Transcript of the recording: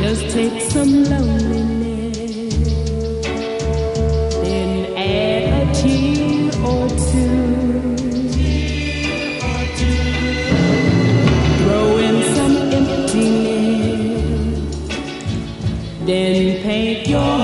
Just take some loneliness, then add a tear or two. Throw in some emptiness, then paint your